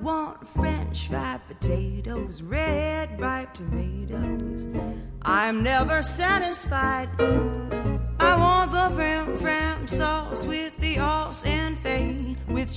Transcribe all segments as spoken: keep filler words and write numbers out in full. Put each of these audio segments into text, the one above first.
want French fried potatoes, red ripe tomatoes. I'm never satisfied. I want the fram fram sauce with the sauce and fade, with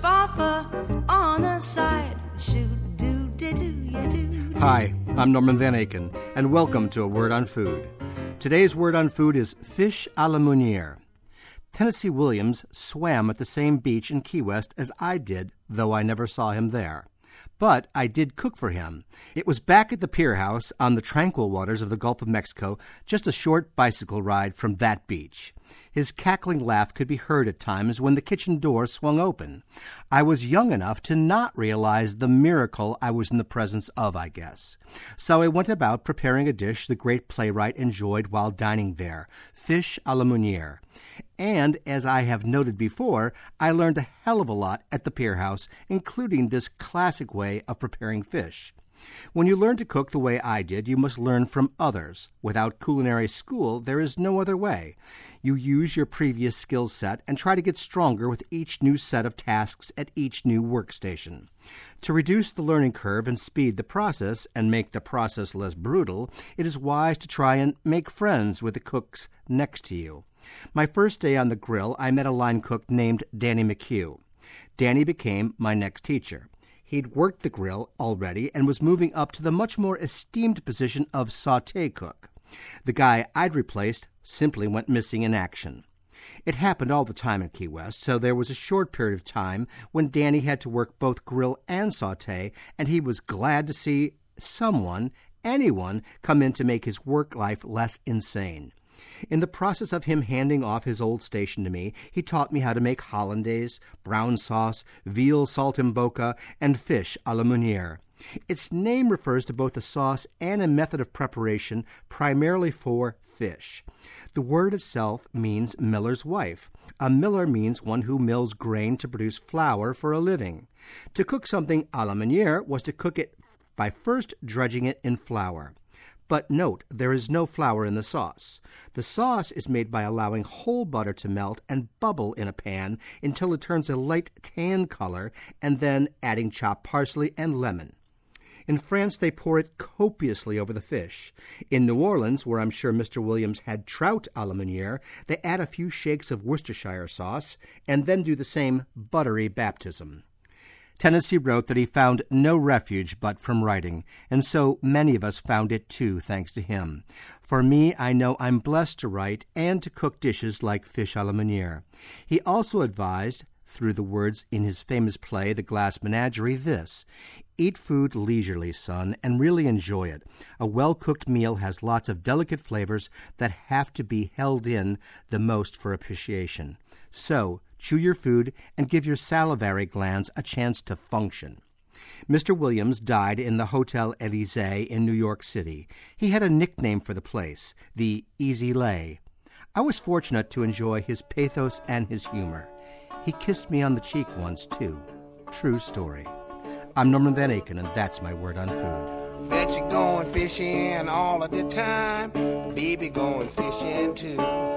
shaffa on the side. Shoot do do do ya do. Hi, I'm Norman Van Aken, and welcome to A Word on Food. Today's word on food is fish a la Meunier. Tennessee Williams swam at the same beach in Key West as I did, though I never saw him there. But I did cook for him. It was back at the pier house on the tranquil waters of the Gulf of Mexico, just a short bicycle ride from that beach. His cackling laugh could be heard at times when the kitchen door swung open. I was young enough to not realize the miracle I was in the presence of, I guess. So I went about preparing a dish the great playwright enjoyed while dining there, fish a la Meunier. And, as I have noted before, I learned a hell of a lot at the pier house, including this classic way of preparing fish. When you learn to cook the way I did, you must learn from others. Without culinary school, there is no other way. You use your previous skill set and try to get stronger with each new set of tasks at each new workstation. To reduce the learning curve and speed the process and make the process less brutal, it is wise to try and make friends with the cooks next to you. My first day on the grill, I met a line cook named Danny McHugh. Danny became my next teacher. He'd worked the grill already and was moving up to the much more esteemed position of sauté cook. The guy I'd replaced simply went missing in action. It happened all the time in Key West, so there was a short period of time when Danny had to work both grill and sauté, and he was glad to see someone, anyone, come in to make his work life less insane. In the process of him handing off his old station to me, he taught me how to make hollandaise, brown sauce, veal saltimbocca, and fish a la Meunier. Its name refers to both a sauce and a method of preparation primarily for fish. The word itself means miller's wife. A miller means one who mills grain to produce flour for a living. To cook something a la Meunier was to cook it by first dredging it in flour. But note, there is no flour in the sauce. The sauce is made by allowing whole butter to melt and bubble in a pan until it turns a light tan color, and then adding chopped parsley and lemon. In France, they pour it copiously over the fish. In New Orleans, where I'm sure Mister Williams had trout a la Meunier, they add a few shakes of Worcestershire sauce and then do the same buttery baptism. Tennessee wrote that he found no refuge but from writing, and so many of us found it too, thanks to him. For me, I know I'm blessed to write and to cook dishes like fish a la Meunier. He also advised, through the words in his famous play, The Glass Menagerie, this: eat food leisurely, son, and really enjoy it. A well-cooked meal has lots of delicate flavors that have to be held in the most for appreciation. So, chew your food and give your salivary glands a chance to function. Mister Williams died in the Hotel Elysée in New York City. He had a nickname for the place, the Easy Lay. I was fortunate to enjoy his pathos and his humor. He kissed me on the cheek once, too. True story. I'm Norman Van Aken, and that's my word on food. Bet you're going fishing all of the time, baby going fishing too.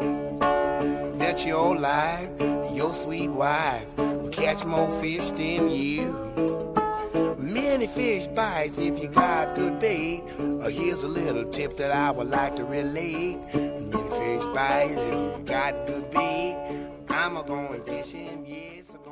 Bet your life, your sweet wife will catch more fish than you. Many fish bites if you got good bait. Uh, here's a little tip that I would like to relate. Many fish bites if you got good bait. I'm a going fishing, yes.